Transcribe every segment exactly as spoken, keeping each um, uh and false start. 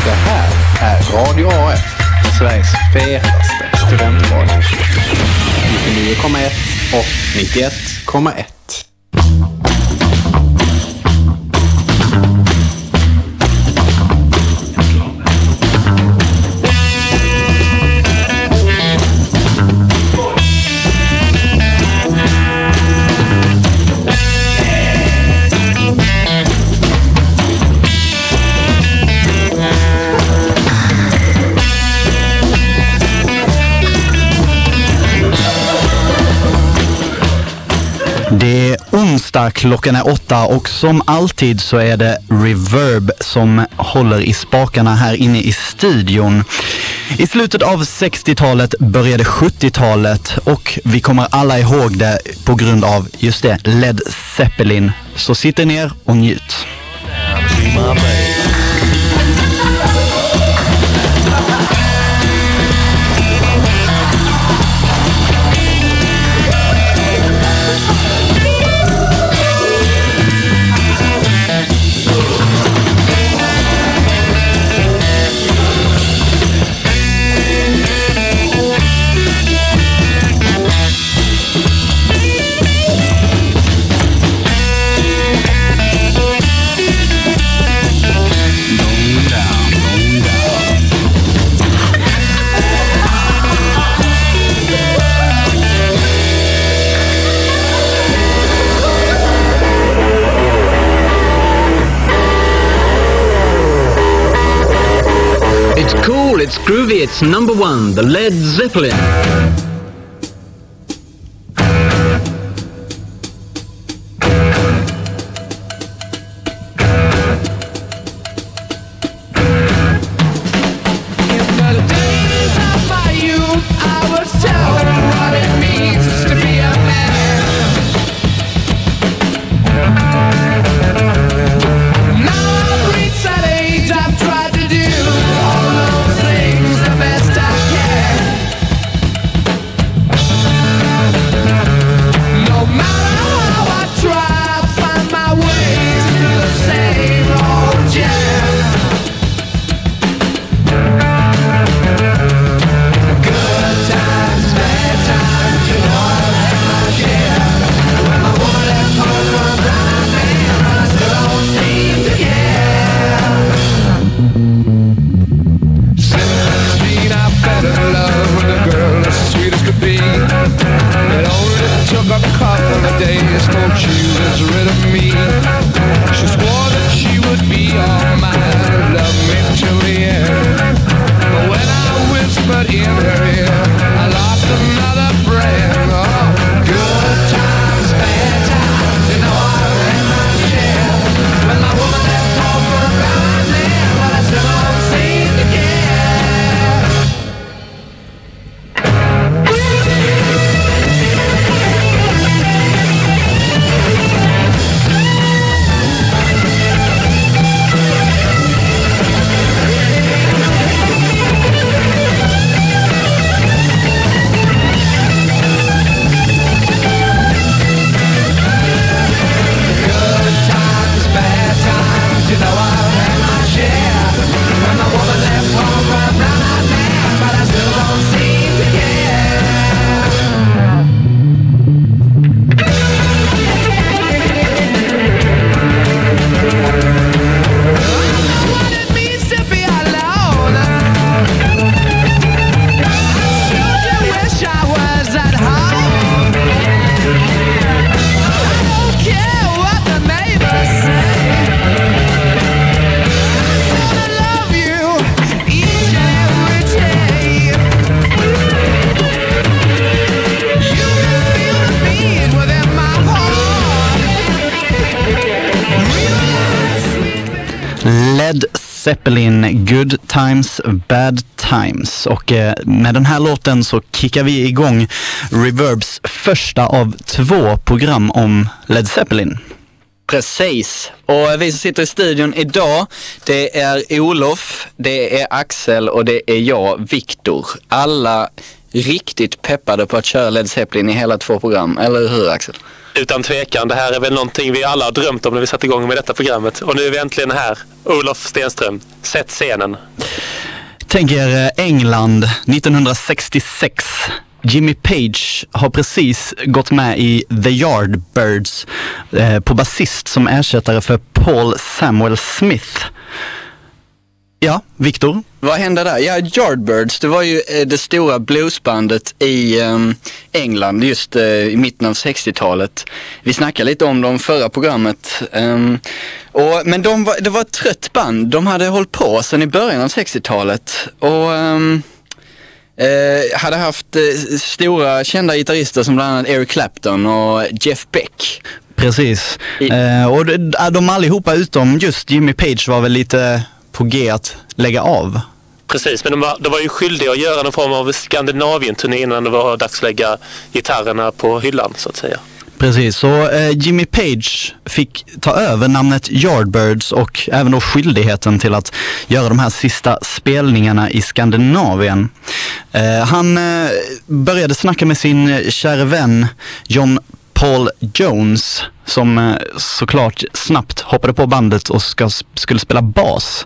Det här är Radio A F, Sveriges fetaste studentradio. nittionio komma ett och nittioett komma ett. Det är onsdag, klockan är åtta och som alltid så är det Reverb som håller i spakarna här inne i studion. I slutet av sextiotalet började sjuttiotalet och vi kommer alla ihåg det på grund av just det, Led Zeppelin. Så sitt ner och njut. It's cool, it's groovy, it's number one, the Led Zeppelin. Led Zeppelin, Good Times, Bad Times. Och eh, med den här låten så kickar vi igång Reverbs första av två program om Led Zeppelin. Precis, och vi som sitter i studion idag, det är Olof, det är Axel och det är jag, Viktor. Alla riktigt peppade på att köra Led Zeppelin i hela två program, eller hur Axel? Utan tvekan, det här är väl någonting vi alla har drömt om när vi satte igång med detta programmet. Och nu är vi äntligen här. Olof Stenström, sätt scenen. Tänk er England nittonhundrasextiosex. Jimmy Page har precis gått med i The Yardbirds eh, på basist som ersättare för Paul Samuel Smith. Ja, Victor? Vad hände där? Ja, Yardbirds, det var ju det stora bluesbandet i um, England just uh, i mitten av sextiotalet. Vi snackade lite om dem förra programmet. Um, och, men de var, det var ett trött band. De hade hållit på sedan i början av sextiotalet. Och... Um, Eh, hade haft eh, stora kända gitarrister som bland annat Eric Clapton och Jeff Beck. Precis. I- eh, och de, de allihopa utom just Jimmy Page var väl lite på G att lägga av. Precis, men de var, de var ju skyldiga att göra någon form av Skandinavien-turné innan det var dags att lägga gitarrerna på hyllan, så att säga. Precis, så eh, Jimmy Page fick ta över namnet Yardbirds och även då skyldigheten till att göra de här sista spelningarna i Skandinavien. Eh, han eh, började snacka med sin kära vän John Paul Jones som eh, såklart snabbt hoppade på bandet och ska, skulle spela bas.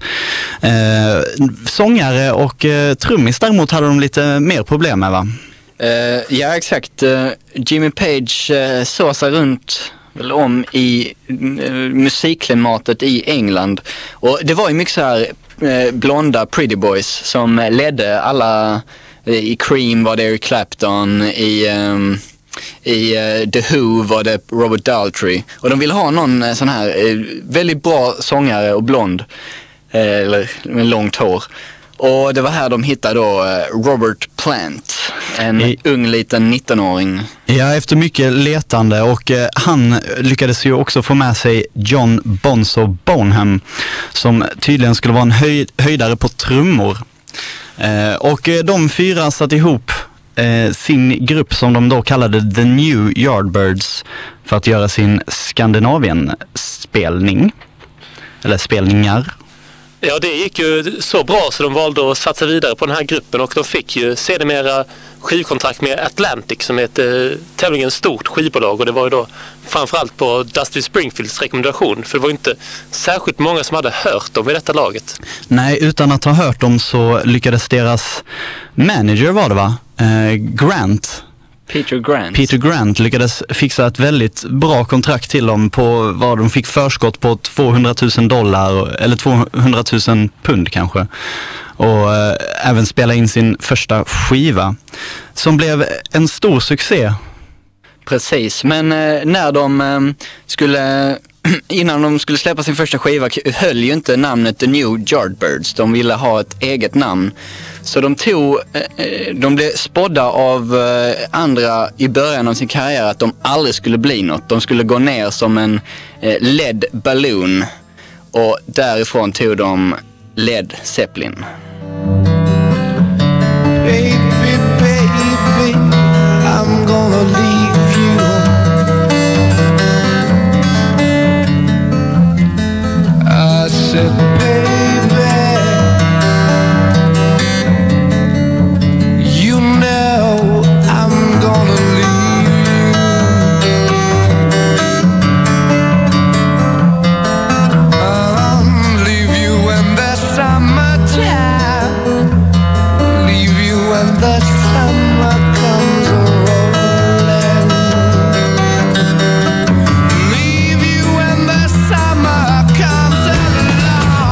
Eh, sångare och eh, trummis däremot hade de lite mer problem med, va? Uh, ja, exakt. Uh, Jimmy Page uh, såg sig runt väl om i uh, musikklimatet i England. Och det var ju mycket så här uh, blonda pretty boys som ledde alla. Uh, I Cream var det Eric Clapton, i, um, i uh, The Who var det Robert Daltrey. Och de ville ha någon uh, sån här uh, väldigt bra sångare och blond. Uh, eller med långt hår. Och det var här de hittade då Robert Plant, en I, ung liten nittonåring. Ja, efter mycket letande, och eh, han lyckades ju också få med sig John Bonzo Bonham som tydligen skulle vara en höj, höjdare på trummor. Eh, och eh, de fyra satt ihop eh, sin grupp som de då kallade The New Yardbirds för att göra sin Skandinavien-spelning. Eller spelningar. Ja, det gick ju så bra så de valde att satsa vidare på den här gruppen, och de fick ju sedermera skivkontrakt med Atlantic som är ett eh, tämligen stort skivbolag, och det var ju då framförallt på Dusty Springfields rekommendation, för det var ju inte särskilt många som hade hört dem i detta laget. Nej, utan att ha hört dem så lyckades deras manager, var det va? Eh, Grant. Peter Grant. Peter Grant lyckades fixa ett väldigt bra kontrakt till dem på vad de fick förskott på tvåhundratusen dollar eller tvåhundratusen pund kanske. Och eh, även spela in sin första skiva som blev en stor succé. Precis, men eh, när de eh, skulle innan de skulle släppa sin första skiva höll ju inte namnet The New Yardbirds. De ville ha ett eget namn. Så de tog, de blev spådda av andra i början av sin karriär att de aldrig skulle bli något. De skulle gå ner som en Led Balloon, och därifrån tog de Led Zeppelin. Baby, baby, I'm gonna leave you. I said, baby, you know I'm gonna leave you. Um, leave you when the summertime, leave you when the summer comes rolling, leave you when the summer comes along.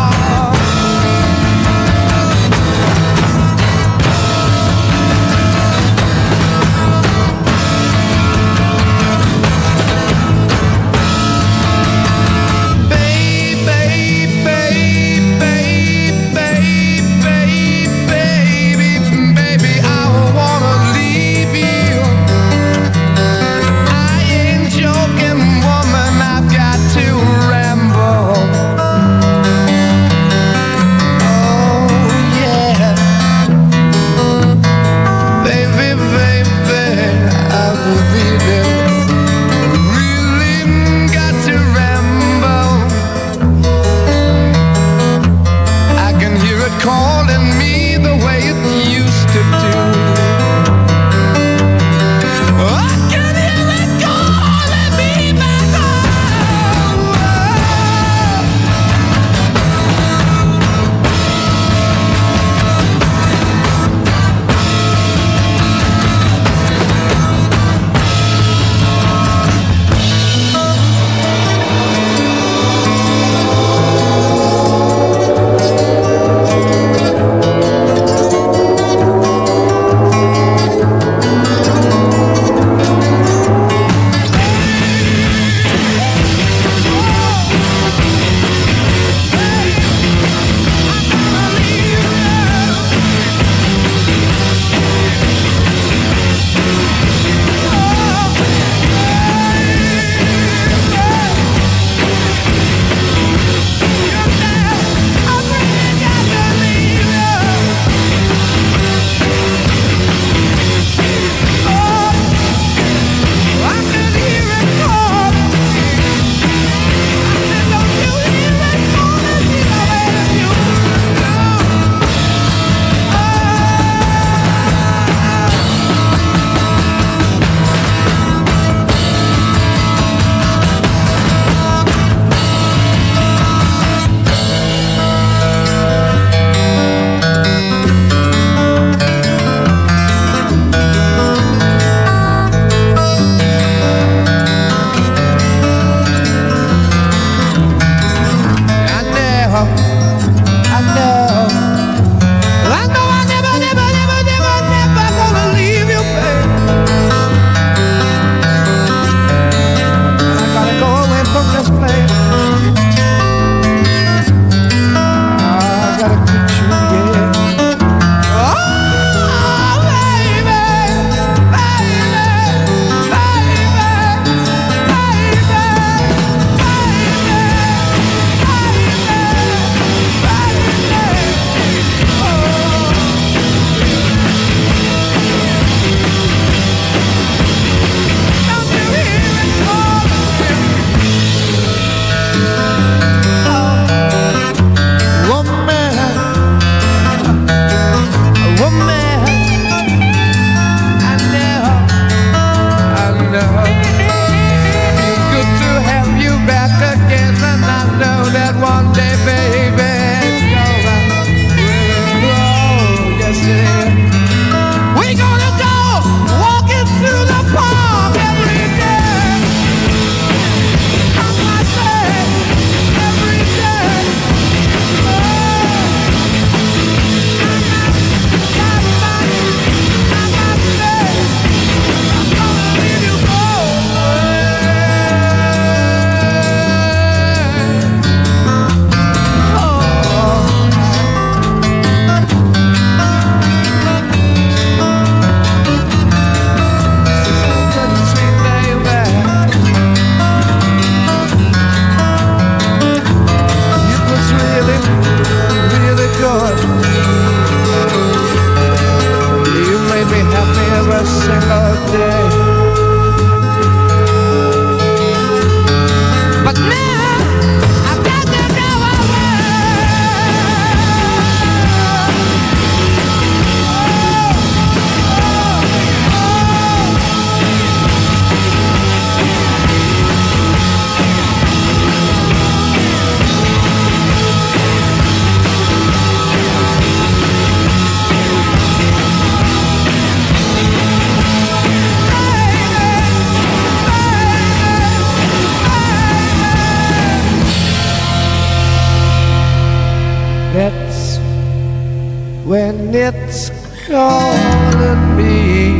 when it's calling me.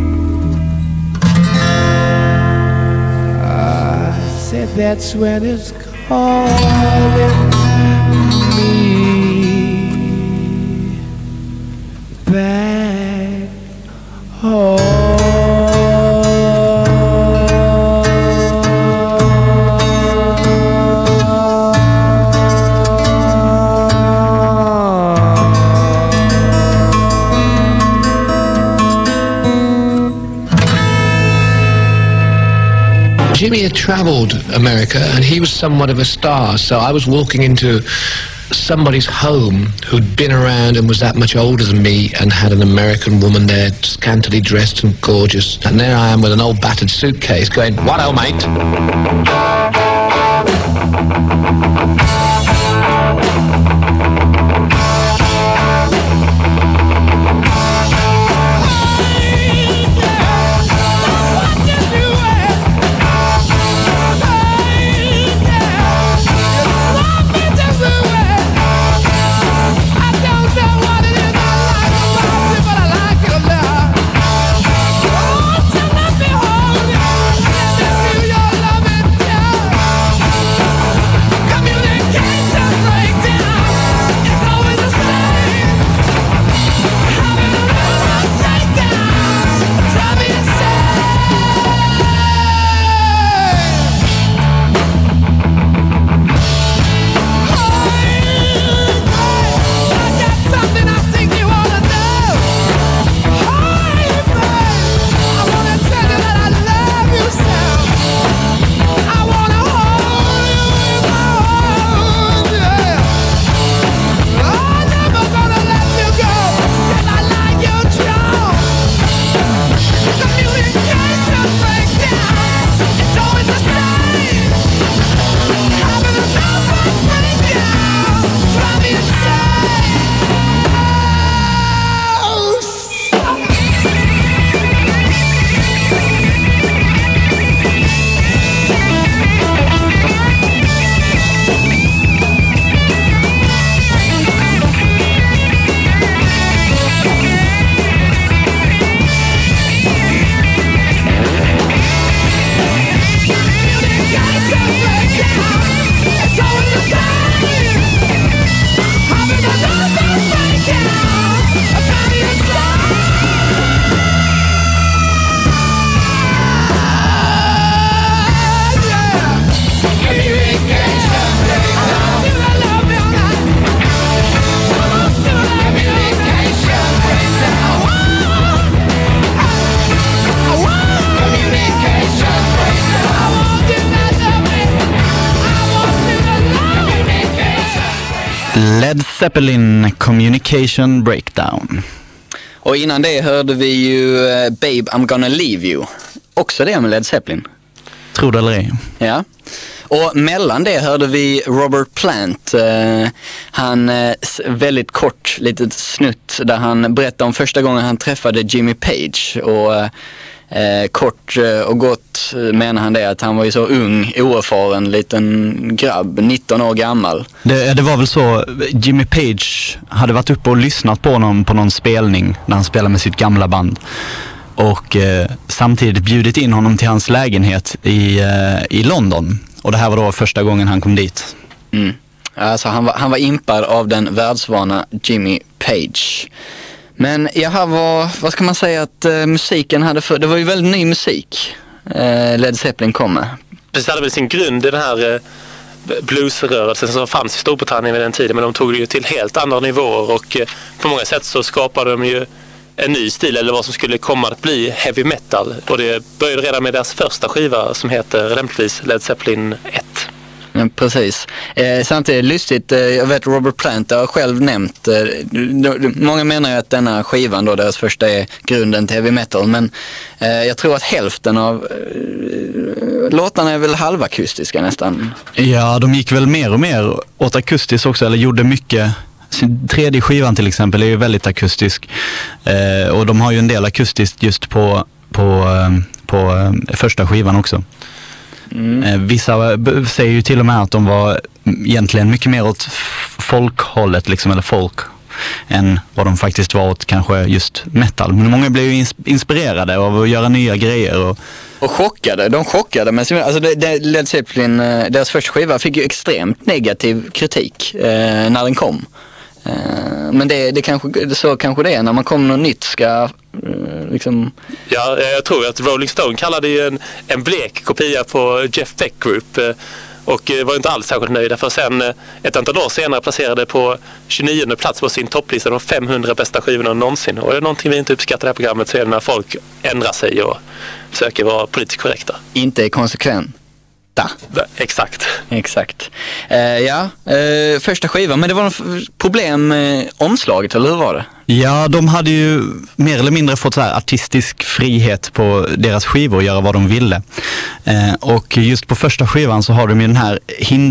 I said that's when it's calling me back home. Jimmy had travelled America and he was somewhat of a star, so I was walking into somebody's home who'd been around and was that much older than me and had an American woman there, scantily dressed and gorgeous. And there I am with an old battered suitcase going, "What-o, mate?" Led Zeppelin, Communication Breakdown. Och innan det hörde vi ju uh, Babe, I'm gonna leave you. Också det med Led Zeppelin. Tror det eller ej. Ja. Och mellan det hörde vi Robert Plant. Uh, han, uh, väldigt kort litet snutt där han berättade om första gången han träffade Jimmy Page. Och uh, Eh, kort eh, och gott menar han det att han var ju så ung, oerfaren liten grabb, nitton år gammal. Det, det var väl så, Jimmy Page hade varit uppe och lyssnat på honom på någon spelning när han spelade med sitt gamla band. Och eh, samtidigt bjudit in honom till hans lägenhet i, eh, i London. Och det här var då första gången han kom dit. Mm. Alltså han var, han var impad av den världsvana Jimmy Page. Men jag var, vad ska man säga att uh, musiken hade för, det var ju väldigt ny musik uh, Led Zeppelin kom med. Precis, hade väl sin grund i den här uh, bluesrörelsen som fanns i Storbritannien vid den tiden, men de tog det ju till helt andra nivåer och uh, på många sätt så skapade de ju en ny stil eller vad som skulle komma att bli heavy metal, och det började redan med deras första skiva som heter lämpligtvis Led Zeppelin ett. Ja, precis. Eh, samtidigt lustigt, eh, jag vet Robert Plant har själv nämnt, eh, många menar ju att denna skivan då, deras första, är grunden till heavy metal, men eh, jag tror att hälften av eh, låtarna är väl halvakustiska nästan. Ja, de gick väl mer och mer åt akustiskt också, eller gjorde mycket. Sin tredje skivan till exempel är ju väldigt akustisk, eh, och de har ju en del akustiskt just på, på, eh, på eh, första skivan också. Mm. Vissa säger ju till och med att de var egentligen mycket mer åt folkhållet liksom, eller folk, än vad de faktiskt var åt kanske just metal. Men många blev ju inspirerade av att göra nya grejer. Och, och chockade, de chockade. Men alltså det, det Led Zeppelin, deras första skiva fick ju extremt negativ kritik eh, när den kom. Eh, men det, det kanske, så kanske det är när man kommer något nytt ska eh, liksom... Ja, jag tror att Rolling Stone kallade ju en, en blek kopia på Jeff Beck Group eh, och var inte alls särskilt nöjda, för sen eh, ett antal år senare placerade på tjugonionde plats på sin topplista de femhundra bästa skivorna någonsin. Och är det någonting vi inte uppskattar i det här programmet så är det när folk ändrar sig och försöker vara politiskt korrekta. Inte konsekvent. Da. Exakt. Exakt. Uh, ja, uh, första skivan, men det var något problem med omslaget, eller hur var det? Ja, de hade ju mer eller mindre fått så här artistisk frihet på deras skivor och göra vad de ville. Uh, och just på första skivan så har de ju den här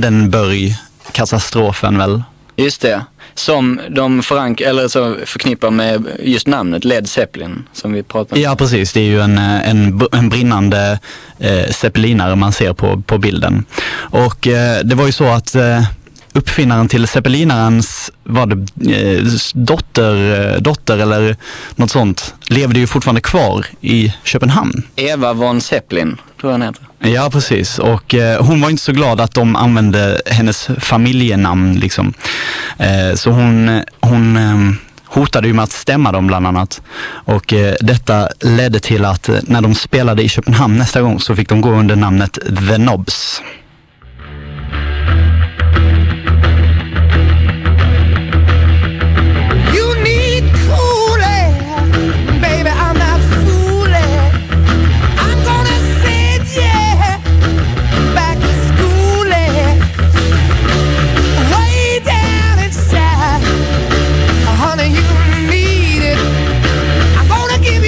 Hindenburg-katastrofen väl? Just det, som de förank eller så förknippar med just namnet Led Zeppelin som vi pratade om. Ja, precis. Det är ju en, en, en brinnande eh, zeppelinare man ser på, på bilden. Och eh, det var ju så att eh, uppfinnaren till zeppelinarens var det, eh, dotter, dotter eller något sånt levde ju fortfarande kvar i Köpenhamn. Eva von Zeppelin, tror jag han heter. Ja, precis. Och eh, hon var inte så glad att de använde hennes familjenamn liksom. Eh, så hon, hon eh, hotade ju med att stämma dem bland annat. Och eh, detta ledde till att eh, när de spelade i Köpenhamn nästa gång så fick de gå under namnet The Knobs.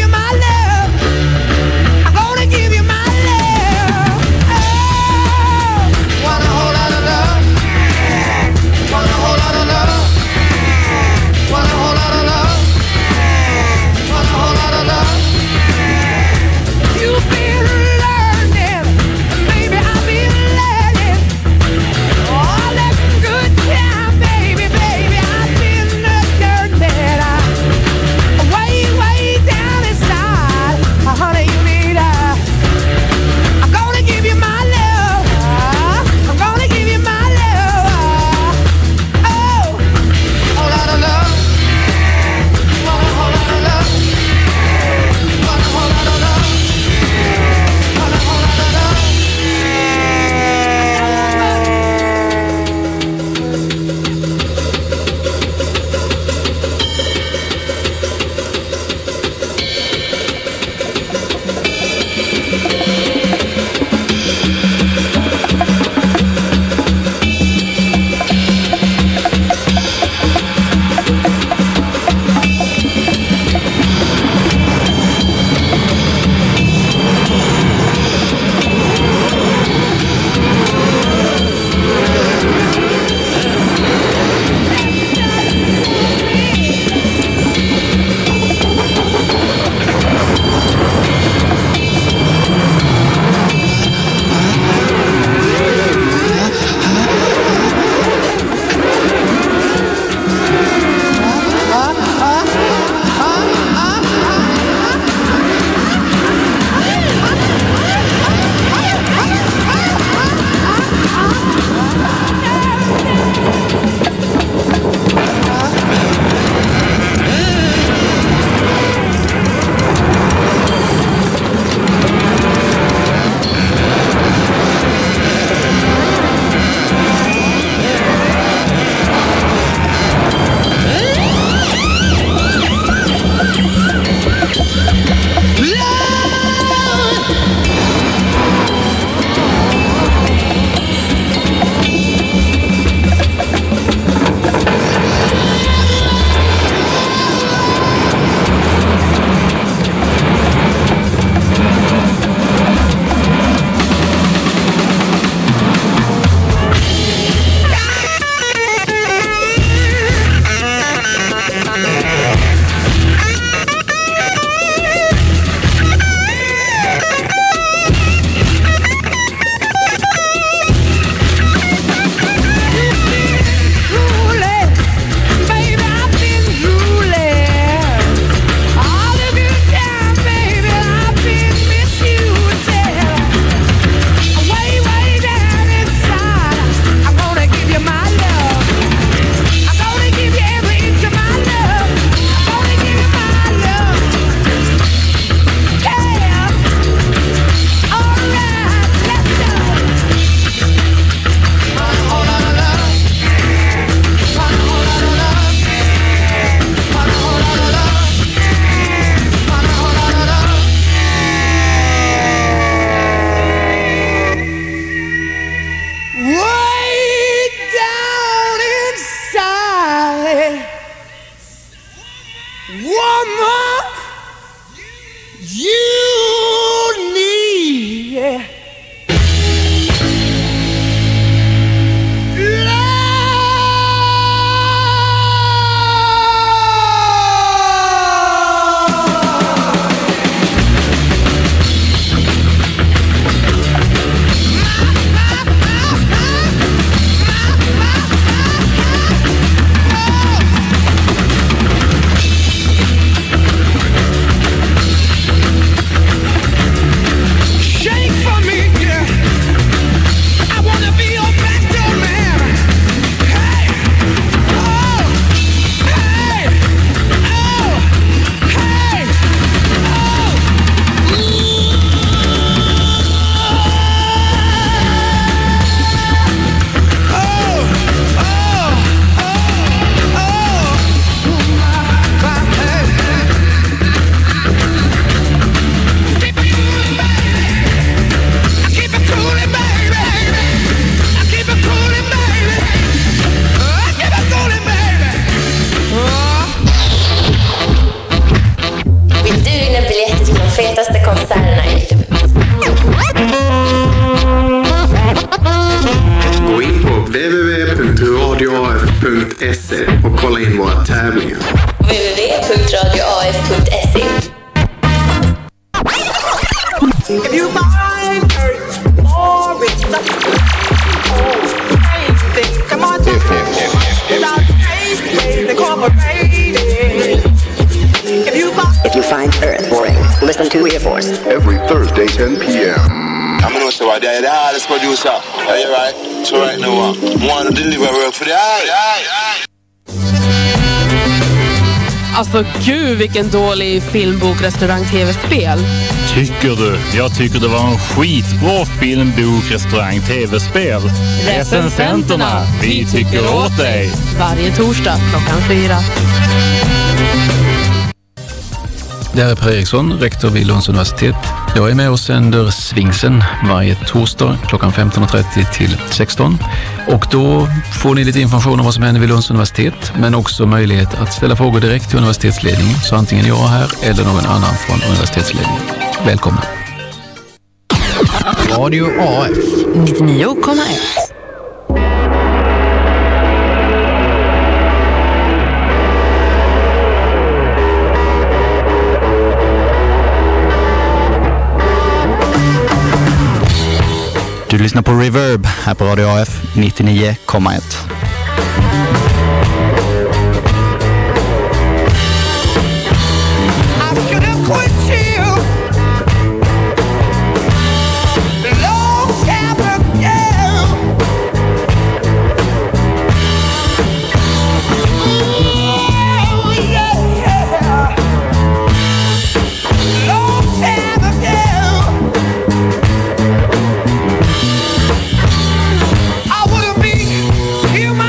Oh woman you need. Yeah. Fetaste konserterna i Gå in på w w w punkt radio a f punkt s e och kolla in våra tävlingar. w w w punkt radio a f punkt s e. If you find her more it's the come on, without taste, incorporated. If you find If you find Earth boring, listen to Air Force. Every Thursday, ten p.m. I'm going to say what they're the hardest producer. Are you right? So right now, I want to deliver work for the eye. Alltså gud vilken dålig filmbok, restaurang, tv-spel. Tycker du? Jag tycker det var en skitbra filmbok, restaurang, tv-spel. Recensenterna, vi tycker åt dig. Varje torsdag klockan fyra. Det här är Per Eriksson, rektor vid Lunds universitet. Jag är med och sänder Svingsen varje torsdag klockan femton trettio till sexton. Och då får ni lite information om vad som händer vid Lunds universitet, men också möjlighet att ställa frågor direkt till universitetsledningen, så antingen jag här eller någon annan från universitetsledningen. Välkomna! Radio A F nittionio komma ett. Du lyssnar på Reverb här på Radio A F nittionio komma ett. I wanna be human.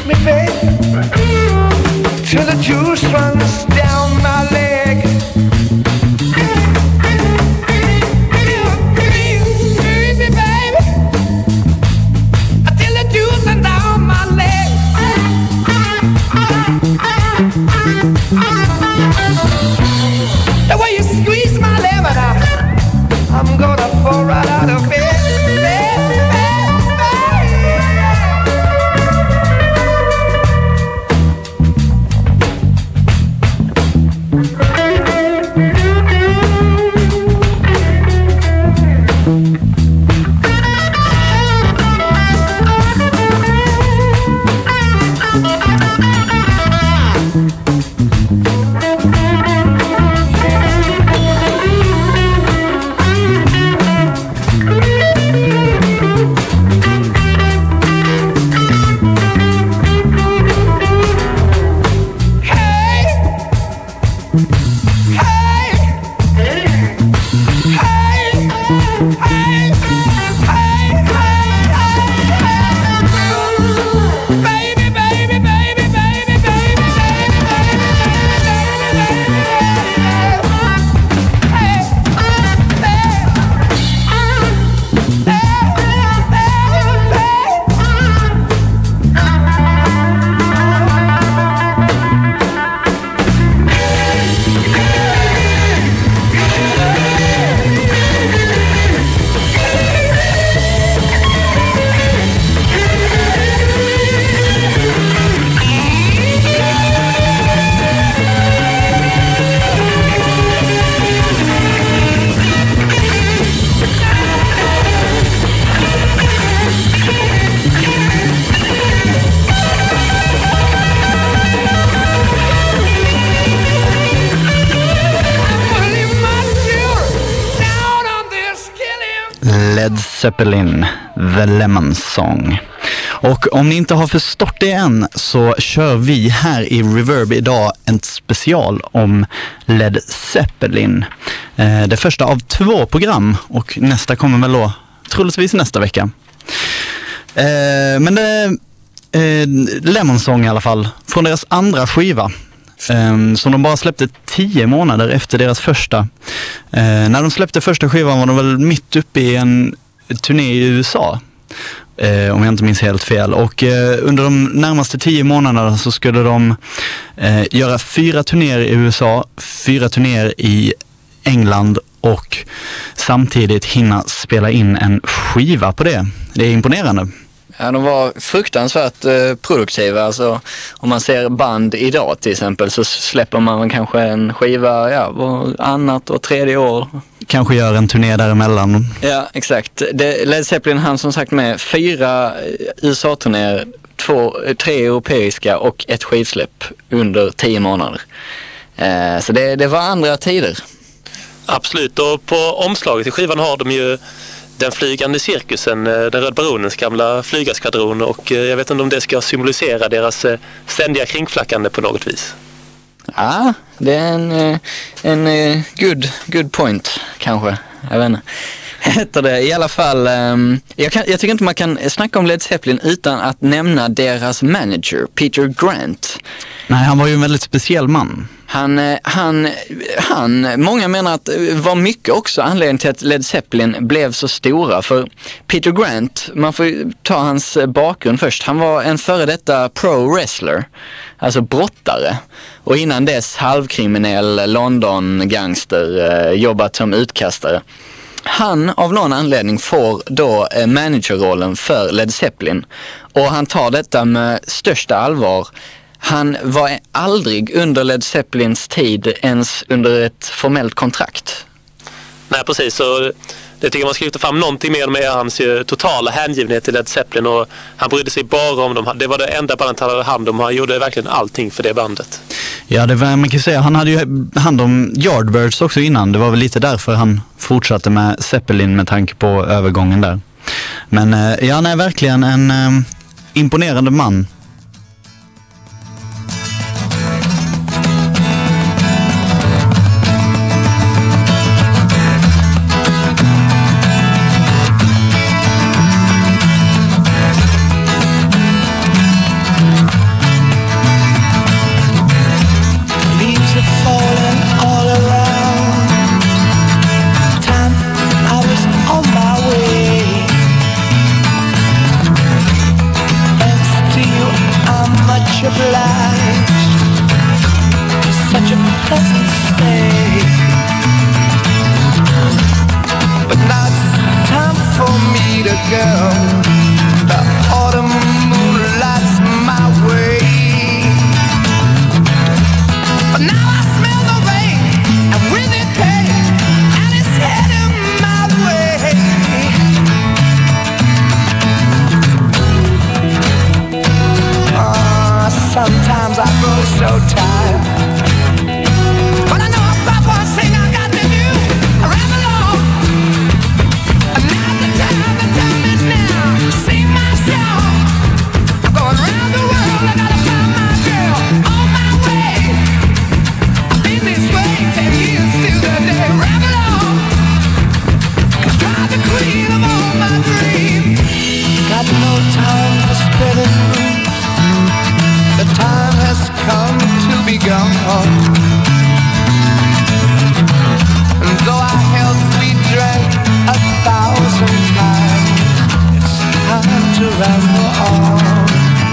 me, babe, till the juice runs down my leg. Squeeze me, baby, till the juice runs down my leg. The way you squeeze my lemon out, I'm gonna fall right out of bed. Led Zeppelin, The Lemon Song. Och om ni inte har förstått det än så kör vi här i Reverb idag en special om Led Zeppelin. Eh, det första av två program och nästa kommer väl då troligtvis nästa vecka. Eh, men det eh, Lemon Song i alla fall, från deras andra skiva. Um, som de bara släppte tio månader efter deras första. Uh, när de släppte första skivan var de väl mitt uppe i en turné i U S A. Uh, om jag inte minns helt fel. Och uh, under de närmaste tio månaderna så skulle de uh, göra fyra turnéer i U S A, fyra turnéer i England och samtidigt hinna spela in en skiva på det. Det är imponerande. Ja, de var fruktansvärt eh, produktiva. Alltså, om man ser band idag till exempel så släpper man kanske en skiva ja, var annat och tredje år. Kanske gör en turné däremellan. Ja, exakt. Det, Led Zeppelin hann som sagt med fyra U S A-turnéer, två, tre europeiska och ett skivsläpp under tio månader. Eh, så det, det var andra tider. Absolut, och på omslaget i skivan har de ju den flygande cirkusen, den Röd Baronens gamla flygarskvadron, och jag vet inte om det ska symbolisera deras ständiga kringflackande på något vis. Ja, det är en, en good, good point kanske, jag vet inte. Heter det i alla fall. Um, jag, kan, jag tycker inte man kan snacka om Led Zeppelin utan att nämna deras manager, Peter Grant. Nej, han var ju en väldigt speciell man. Han, han, han, många menar att var mycket också anledningen till att Led Zeppelin blev så stora. För Peter Grant, man får ta hans bakgrund först. Han var en före detta pro-wrestler, alltså brottare. Och innan dess halvkriminell London-gangster, jobbat som utkastare. Han av någon anledning får då managerrollen för Led Zeppelin. Och han tar detta med största allvar. Han var aldrig under Led Zeppelins tid ens under ett formellt kontrakt. Nej, precis. Så det tycker jag man ska lyfta fram någonting mer med hans totala hängivenhet till Led Zeppelin. Och han brydde sig bara om dem. Det var det enda bandet han hade hand om. Han gjorde verkligen allting för det bandet. Ja, det var, man kan säga, han hade ju hand om Yardbirds också innan. Det var väl lite därför han fortsatte med Zeppelin med tanke på övergången där. Men ja, han är verkligen en eh, imponerande man. much obliged. Such a pleasant stay. But now it's time for me to go. The autumn moonlights my way. But now I smell the rain, and with it pain, and it's heading my way. Uh, sometimes I grow so tired, but I know about one thing I got to do. I ramble on, and now the time, the time is now. Sing my song. I'm going round the world. I gotta find my girl on my way. I've been this way ten years to the day. Ramble on, 'cause I'm the queen of all my dreams. Got no time for spreading news. The time has come to be gone. And though our health we drank a thousand times, it's time to ramble on.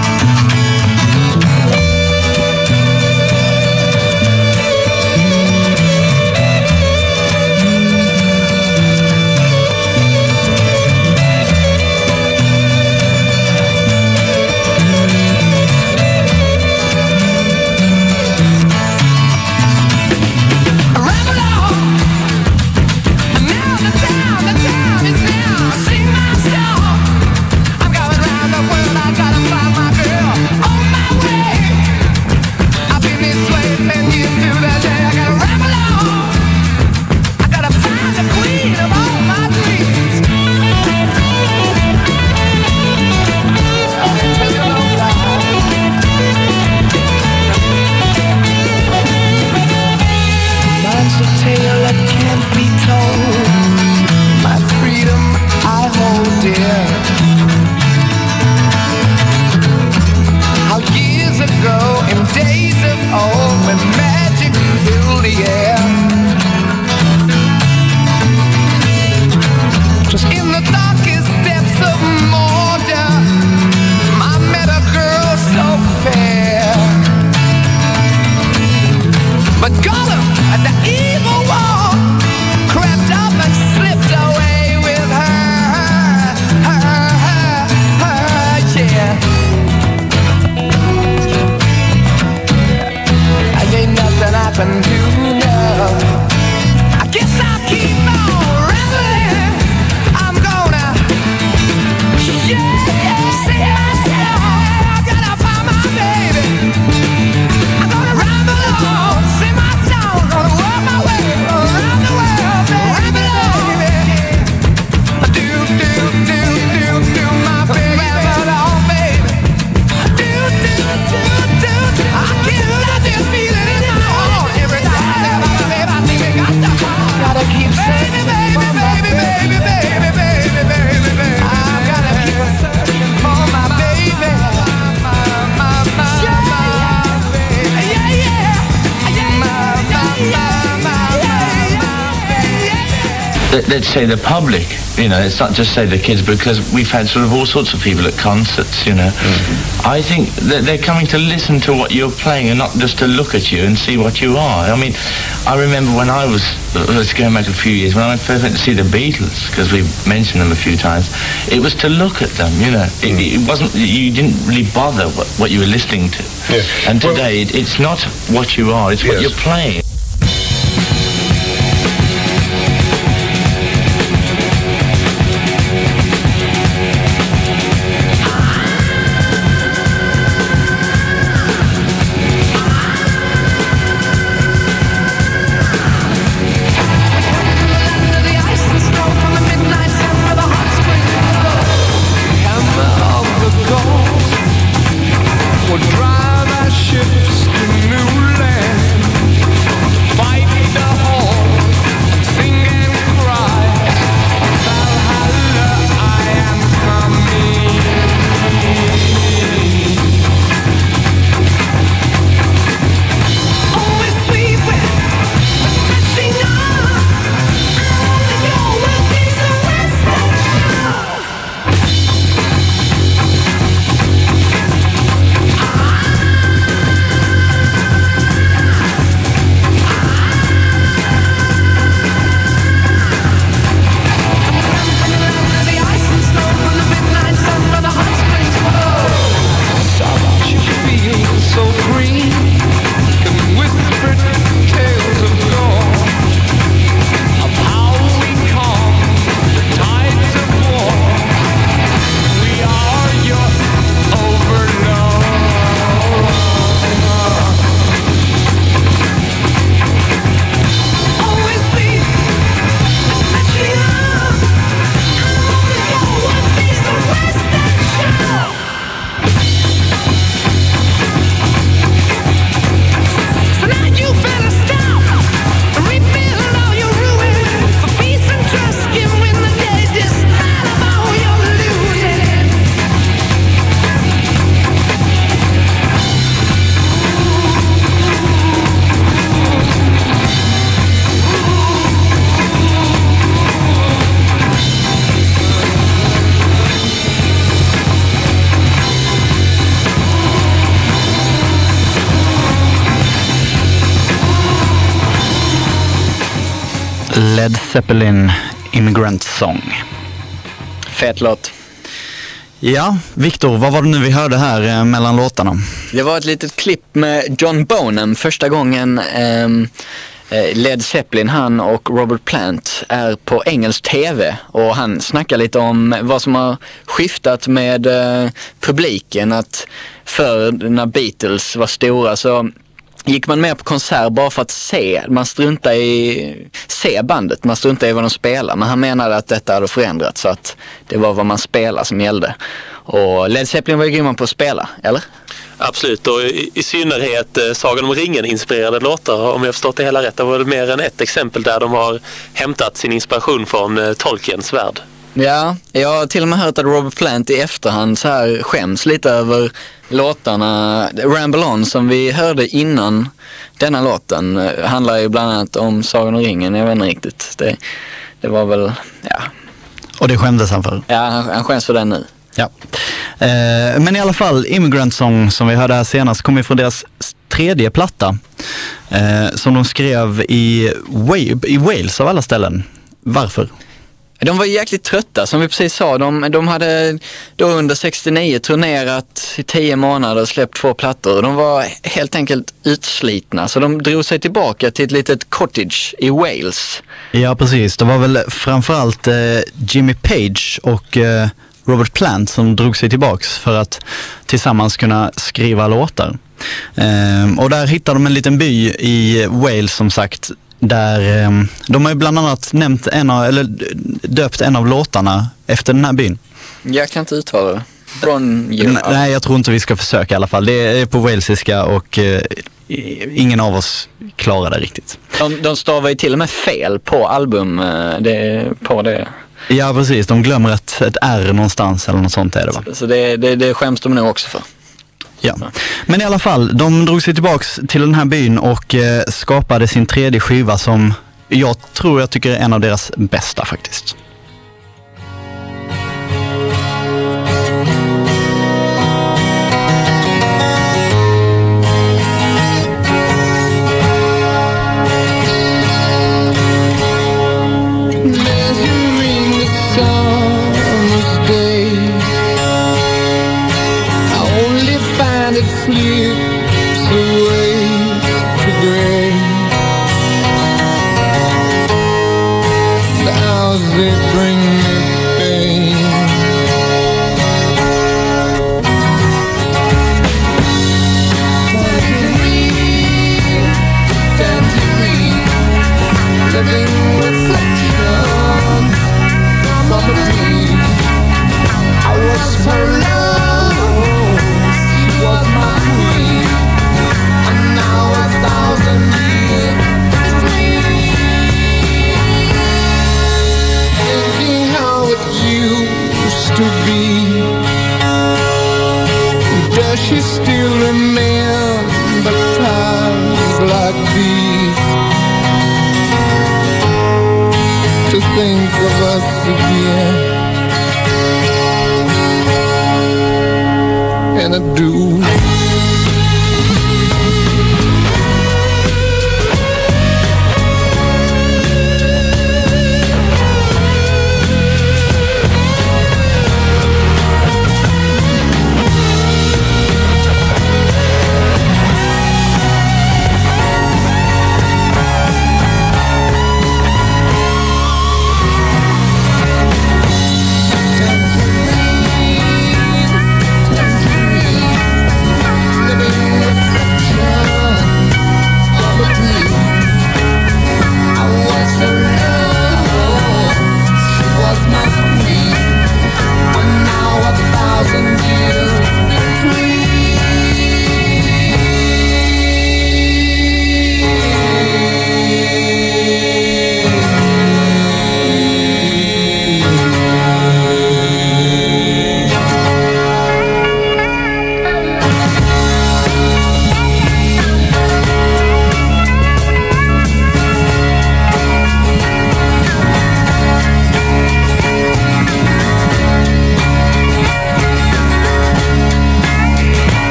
Let's say the public, you know, it's not just say the kids, because we've had sort of all sorts of people at concerts, you know. Mm-hmm. I think that they're coming to listen to what you're playing and not just to look at you and see what you are. I mean, I remember when I was, let's go back a few years, when I first went to see the Beatles, because we've mentioned them a few times, it was to look at them, you know. It, mm. it wasn't, you didn't really bother what, what you were listening to. Yes. And today, well, it, it's not what you are, it's yes. what you're playing. Drive our ships to new land. Led Zeppelin, Immigrant Song. Fet låt. Ja, Victor, vad var det nu vi hörde här eh, mellan låtarna? Det var ett litet klipp med John Bonham. Första gången eh, Led Zeppelin, han och Robert Plant är på engelsk tv. Och han snackar lite om vad som har skiftat med eh, publiken. Att för när Beatles var stora så gick man med på konsert bara för att se. Man struntar i se bandet, man struntar i vad de spelar. Men han menade att detta hade förändrats så att det var vad man spelar som gällde. Och Led Zeppelin var ju grymma på att spela, eller? Absolut, och i, i synnerhet eh, Sagan om ringen inspirerade låtar. Om jag förstått det hela rätt, det var det mer än ett exempel där de har hämtat sin inspiration från eh, Tolkiens värld. Ja, jag har till och med hört att Robert Plant i efterhand så här skäms lite över låtarna. Ramble On som vi hörde innan denna låten handlar ju bland annat om Sagan om ringen. Jag vet inte riktigt. Det, det var väl, ja. Och det skämdes han för? Ja, han, han skäms för den nu. Ja. Eh, men i alla fall, Immigrant Song som vi hörde här senast kommer från deras tredje platta. Eh, som de skrev i, i Wales av alla ställen. Varför? De var jäkligt trötta, som vi precis sa. De, de hade då under sextionio turnerat i tio månader och släppt två plattor. De var helt enkelt utslitna, så de drog sig tillbaka till ett litet cottage i Wales. Ja, precis. Det var väl framförallt eh, Jimmy Page och eh, Robert Plant som drog sig tillbaks för att tillsammans kunna skriva låtar. Eh, och där hittade de en liten by i Wales som sagt. Där eh, de har ju bland annat nämnt en av, eller döpt en av låtarna efter den här byn. Jag kan inte uttala det. Från N- Nej, jag tror inte vi ska försöka i alla fall. Det är på walesiska och eh, ingen av oss klarar det riktigt. De, de stavar ju till och med fel på album. Eh, det, på det. Ja, precis. De glömmer ett, ett R någonstans eller något sånt är det, va? Så, så det, det, det skäms de nog också för. Ja, men i alla fall, de drog sig tillbaks till den här byn och eh, skapade sin tredje skiva som jag tror jag tycker är en av deras bästa faktiskt.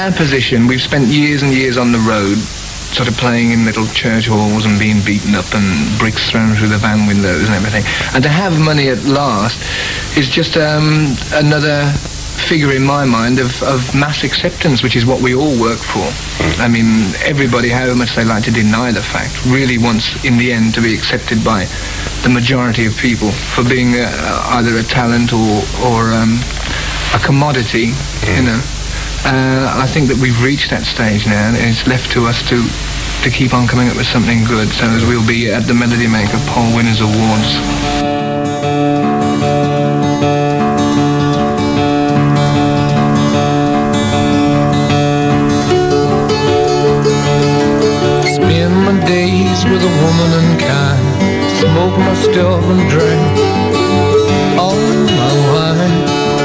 our position, we've spent years and years on the road, sort of playing in little church halls and being beaten up and bricks thrown through the van windows and everything. And to have money at last is just um, another figure in my mind of, of mass acceptance, which is what we all work for. I mean, everybody, however much they like to deny the fact, really wants in the end to be accepted by the majority of people for being uh, either a talent or, or um, a commodity, you know. Uh, I think that we've reached that stage now, and it's left to us to to keep on coming up with something good, so as we'll be at the Melody Maker Poll Winners Awards. Spend my days with a woman unkind, smoke my stuff and drink all my wine.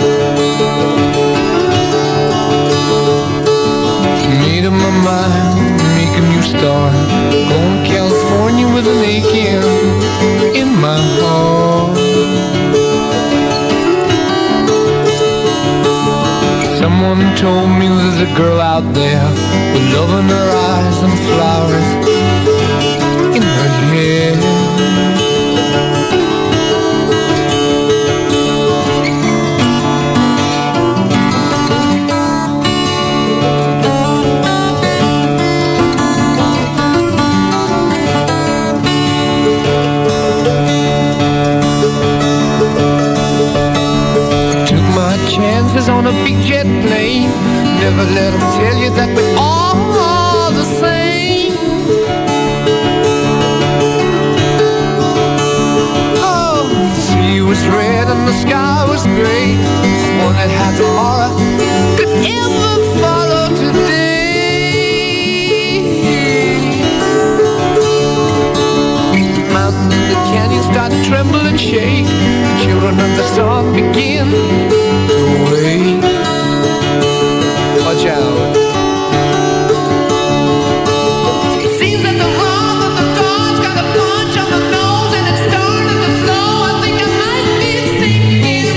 Made up my mind, make a new start, going to California with an aching in my heart. Someone told me there's a girl out there with love in her eyes and flowers in her hair. Chances on a big jet plane, never let them tell you that we're all the same. Oh, the sea was red and the sky was gray, one that had tomorrow could ever follow today. The mountains and the canyons start to tremble and shake, the children of the sun begin to wake. Watch out. It seems that the wrong of the gods got a punch on the nose and it's starting to flow. I think I might be sinking.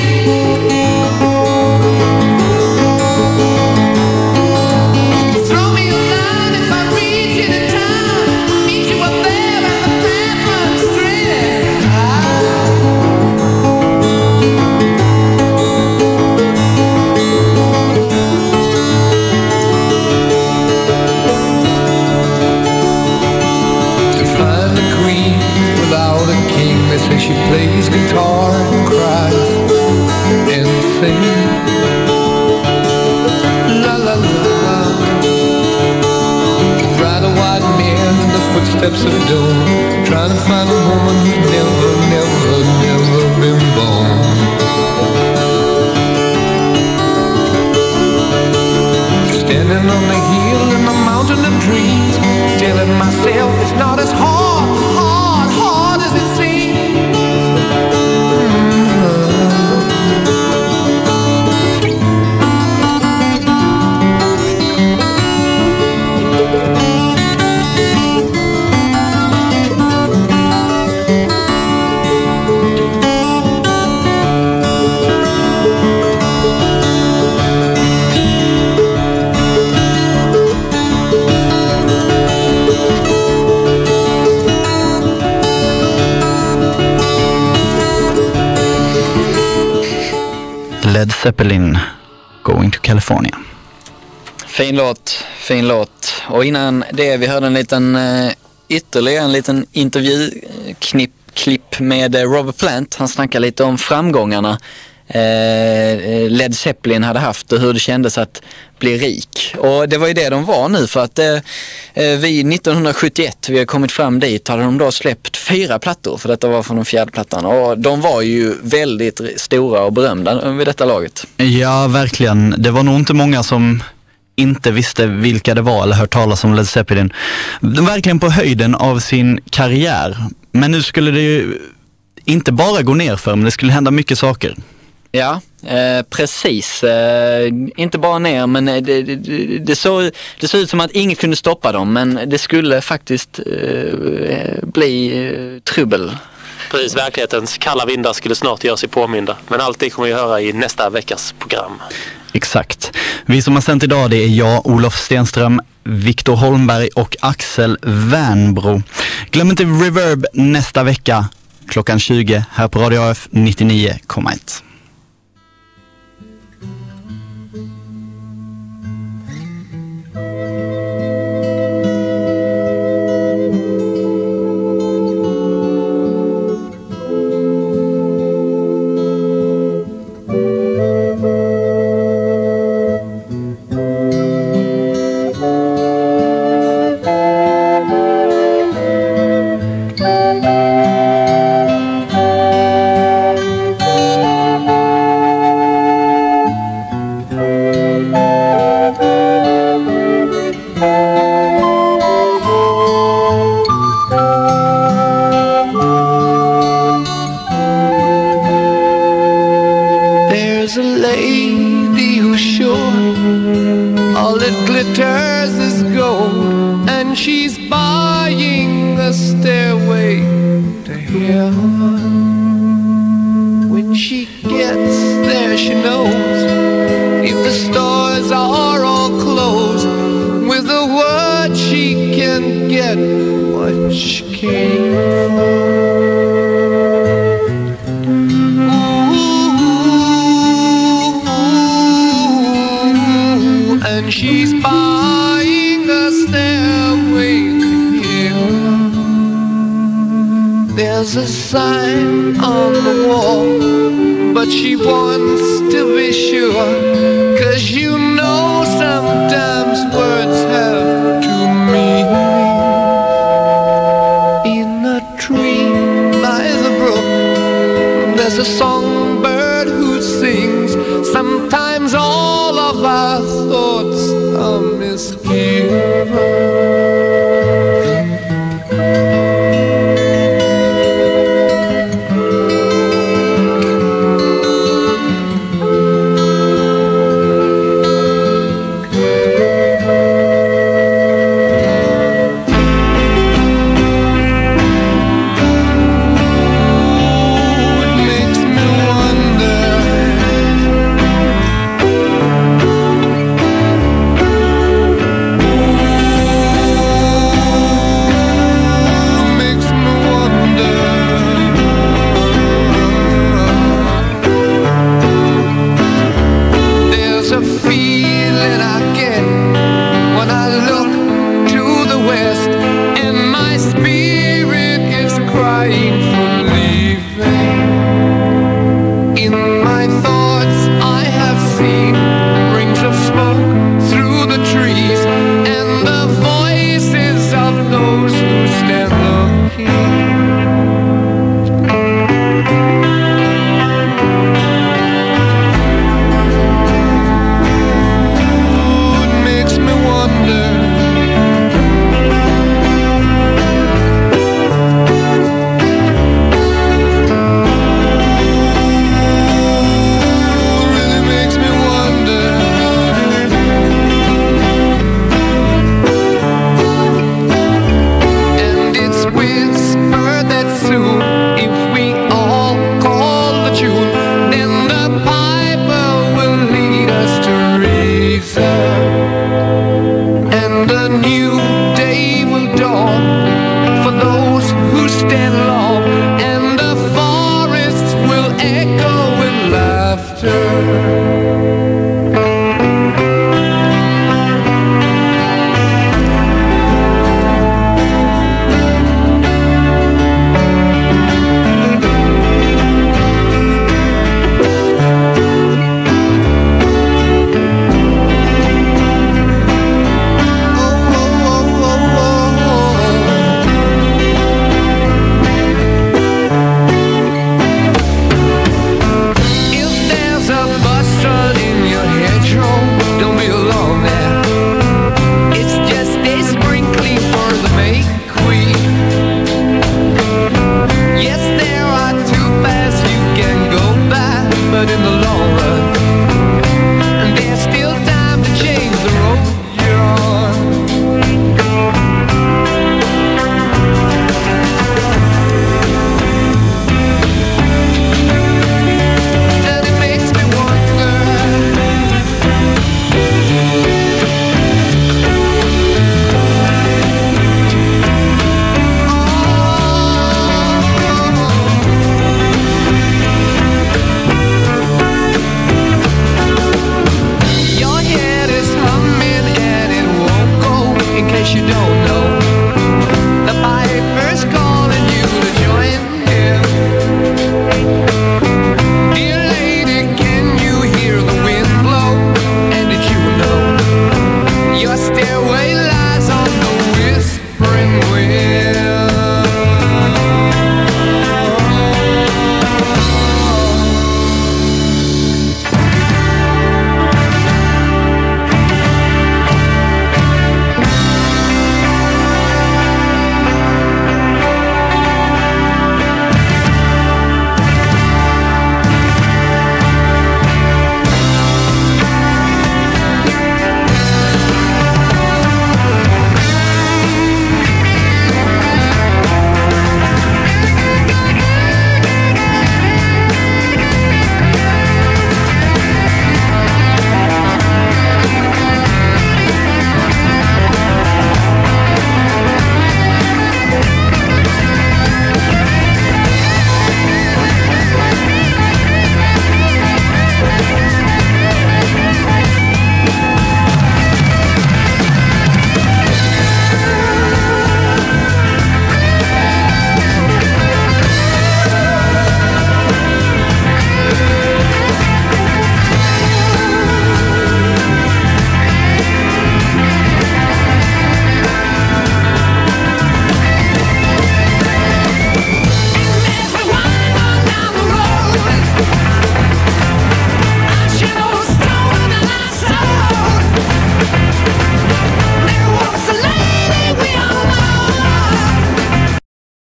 Throw me a line if I reach you in time. Meet you up there and the path runs straight high. They say she plays guitar and cries and sings. La la la. Ride a white mare in the footsteps of doom, trying to find a woman who's never, never, never been born. Standing on the hill in the mountain of dreams, telling myself it's not as hard, hard, hard as it seems. Led Zeppelin, Going to California. Fin låt, fin låt. Och innan det vi hörde en liten uh, ytterligare en liten intervjuknipp klipp med uh, Robert Plant. Han snackar lite om framgångarna uh, Led Zeppelin hade haft och hur det kändes att bli rik. Och det var ju det de var nu, för att uh, vi nittonhundrasjuttioett, vi har kommit fram dit, hade de då släppt fyra plattor, för detta var från den fjärde plattan. Och de var ju väldigt stora och berömda vid detta laget. Ja, verkligen. Det var nog inte många som inte visste vilka det var eller hört talas om Led Zeppelin. De var verkligen på höjden av sin karriär. Men nu skulle det ju inte bara gå ner för, men det skulle hända mycket saker. Ja, eh, precis. Eh, inte bara ner, men det, det, det, det, såg, det såg ut som att ingen kunde stoppa dem. Men det skulle faktiskt eh, bli eh, trubbel. Precis, verklighetens kalla vindar skulle snart göra sig påminda. Men allt det kommer vi höra i nästa veckas program. Exakt. Vi som har sänt idag, det är jag, Olof Stenström, Viktor Holmberg och Axel Wernbro. Glöm inte Reverb nästa vecka klockan tjugo här på Radio A F nittionio komma ett. And a new day will dawn for those who stand